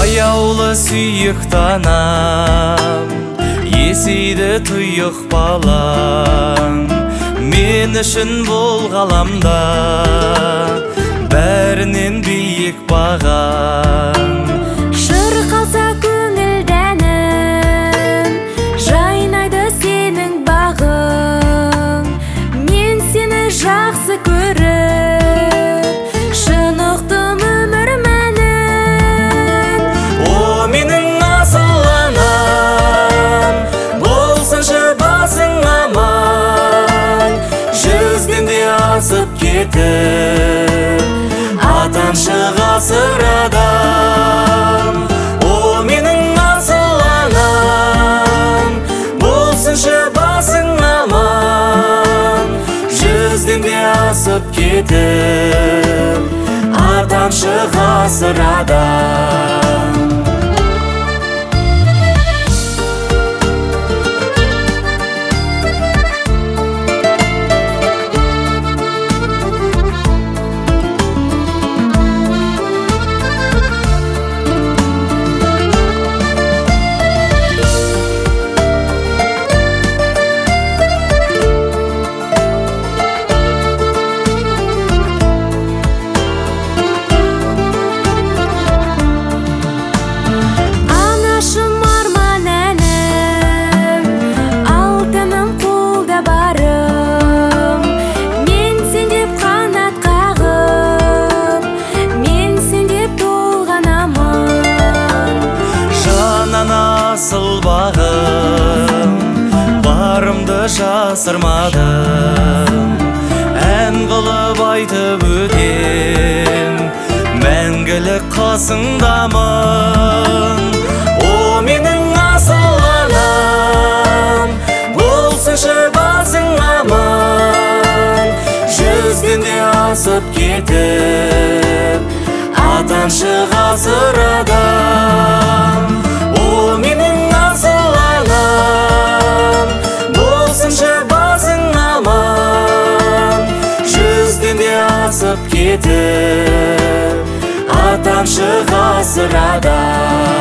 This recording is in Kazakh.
аяулы сүйікті анам, есейді тұйық балам, мен үшін бұл ғаламда бәрінен биік бағам. Шырқалса көңілдәнім, жайнайды сенің бағың, мен сені жақсы көріп, шынықтым өмір мәнін. О, менің асыл анам, болсыншы басың аман, жүзден де асып кетіп, атаншы ғасыр адам. О, менің асыл анам, болсыншы басың аман, жүзден де асып кетіп, атаншы ғасыр адам. Асыл бағым, барымды жасырмадым, ән қылып айтып өтем, мәңгілік қасыңдамын. О, менің асыл анам, болсыншы басың аман, жүзден де асып кетіп, атаншы ғасыр адам. О, менің асыл анам, болсыншы басың аман, жүзден де асып кетіп, атаншы ғасыр адам.